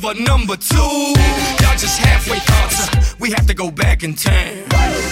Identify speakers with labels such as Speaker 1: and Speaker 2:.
Speaker 1: but number two, y'all just halfway thoughts. We have to go back in time.